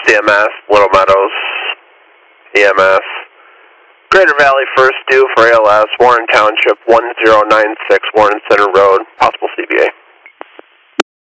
CMS, Little Meadows, EMS. Greater Valley first due for ALS, Warren Township, 1096 Warren Center Road, possible CBA.